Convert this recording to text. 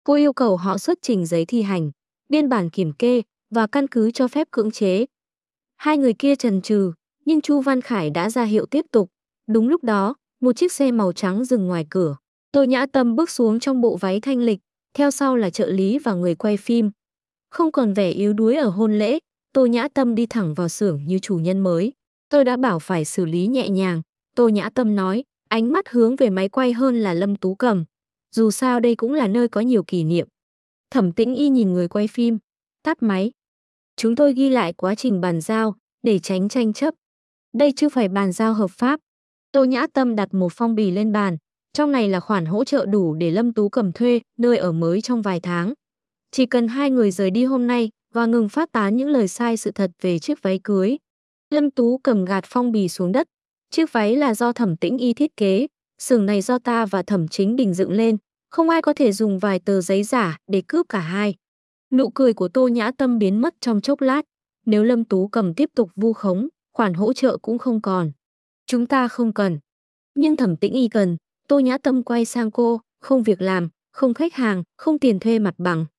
Cô yêu cầu họ xuất trình giấy thi hành, biên bản kiểm kê và căn cứ cho phép cưỡng chế. Hai người kia chần chừ, nhưng Chu Văn Khải đã ra hiệu tiếp tục. Đúng lúc đó, một chiếc xe màu trắng dừng ngoài cửa. Tô Nhã Tâm bước xuống trong bộ váy thanh lịch, theo sau là trợ lý và người quay phim. Không còn vẻ yếu đuối ở hôn lễ, Tô Nhã Tâm đi thẳng vào xưởng như chủ nhân mới. Tôi đã bảo phải xử lý nhẹ nhàng, Tô Nhã Tâm nói, ánh mắt hướng về máy quay hơn là Lâm Tú Cầm. Dù sao đây cũng là nơi có nhiều kỷ niệm. Thẩm Tĩnh Y nhìn người quay phim, tắt máy. Chúng tôi ghi lại quá trình bàn giao, để tránh tranh chấp. Đây chưa phải bàn giao hợp pháp. Tô Nhã Tâm đặt một phong bì lên bàn. Trong này là khoản hỗ trợ đủ để Lâm Tú Cầm thuê nơi ở mới trong vài tháng. Chỉ cần hai người rời đi hôm nay và ngừng phát tán những lời sai sự thật về chiếc váy cưới. Lâm Tú Cầm gạt phong bì xuống đất. Chiếc váy là do Thẩm Tĩnh Y thiết kế, xưởng này do ta và Thẩm Chính Đình dựng lên. Không ai có thể dùng vài tờ giấy giả để cướp cả hai. Nụ cười của Tô Nhã Tâm biến mất trong chốc lát. Nếu Lâm Tú Cầm tiếp tục vu khống, khoản hỗ trợ cũng không còn. Chúng ta không cần. Nhưng Thẩm Tĩnh Y cần. Tô Nhã Tâm quay sang cô, không việc làm, không khách hàng, không tiền thuê mặt bằng.